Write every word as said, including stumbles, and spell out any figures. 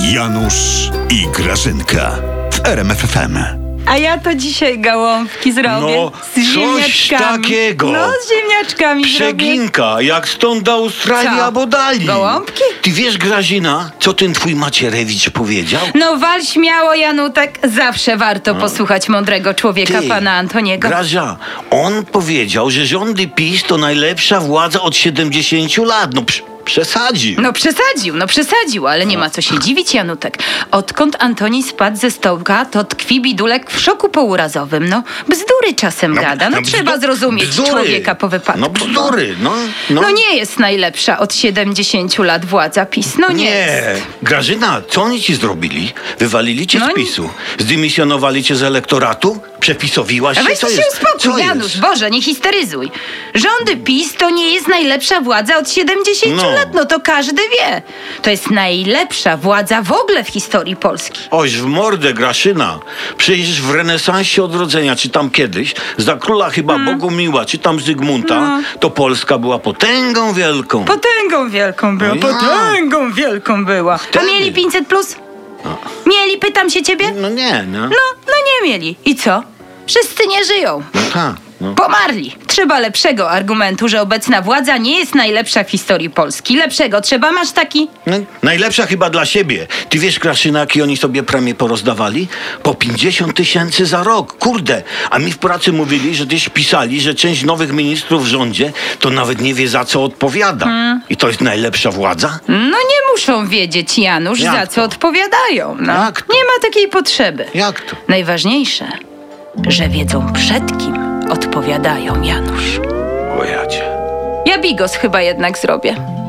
Janusz i Grażynka w R M F F M. A ja to dzisiaj gołąbki zrobię. No, z coś ziemniaczkami. takiego. No, z ziemniaczkami Przeginka, jak stąd do Australii Co? albo dali. Gołąbki? Ty wiesz, Grażyna, co ten twój Macierewicz powiedział? No wal śmiało, Janutek. Zawsze warto posłuchać mądrego człowieka, Ty, pana Antoniego. Grazia, on powiedział, że rządy PiS to najlepsza władza od siedemdziesięciu lat. No psz, przesadził. No przesadził, no przesadził, ale nie ma co się dziwić, Janutek. Odkąd Antoni spadł ze stołka, to tkwi bidulek w szoku pourazowym. No, bzdury czasem gada. No, no bzdu- trzeba zrozumieć bzdury. człowieka po wypadku. No bzdury, no. No, No nie jest najlepsza od siedemdziesięciu lat władza PiS. No nie, nie. jest. Grażyna, co oni ci zrobili? Wywalili cię No z nie. PiSu? Zdymisjonowali cię z elektoratu? Przepisowiłaś A się? weź Co ty się jest? Co uspokój, Janusz, jest? Boże, nie histeryzuj. Rządy PiS to nie jest najlepsza władza od siedemdziesięciu No. lat, no to każdy wie. To jest najlepsza władza w ogóle w historii Polski. Oś w mordę, Graszyna. Przecież w renesansie odrodzenia, czy tam kiedyś, za króla chyba Hmm. Bogumiła, czy tam Zygmunta, No. to Polska była potęgą wielką. Potęgą wielką była, No ja. potęgą wielką była. A Wtedy. mieli pięćset plus? Mieli, pytam się ciebie? No nie, no. No, no nie mieli. I co? Wszyscy nie żyją. No tak, no. Pomarli. Trzeba lepszego argumentu, że obecna władza nie jest najlepsza w historii Polski. Lepszego trzeba, masz taki? No, najlepsza chyba dla siebie. Ty wiesz, Graszyna, jakie oni sobie premie porozdawali? Po pięćdziesiąt tysięcy za rok. Kurde. A mi w pracy mówili, że też pisali, że część nowych ministrów w rządzie to nawet nie wie, za co odpowiada. Hmm. I to jest najlepsza władza? No nie muszą wiedzieć, Janusz, Jak za to? co odpowiadają. No. Jak to? Nie ma takiej potrzeby. Jak to? Najważniejsze, że wiedzą przed kim odpowiadają, Janusz. O jacie. Ja bigos chyba jednak zrobię.